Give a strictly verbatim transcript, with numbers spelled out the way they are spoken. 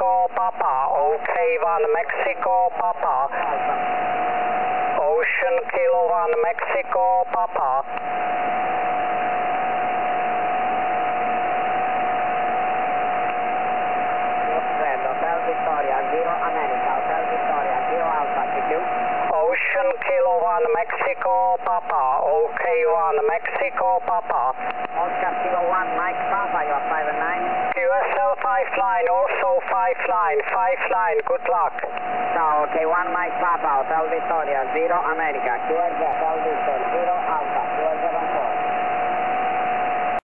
Mexico, Papa. OK one Mexico, Papa. Ocean Kilo one Mexico, Papa. Hotel Victoria, zero America, Hotel Victoria, zero Alpha, thank you. Ocean Kilo one Mexico, Papa. OK one Mexico, Papa. Oscar Kilo one Mike Papa, you are five and nine. Q S L five line, also five line, five line, good luck. So, okay, one Mike Papa, Hotel Victoria, zero America, Q S L, Hotel Victoria.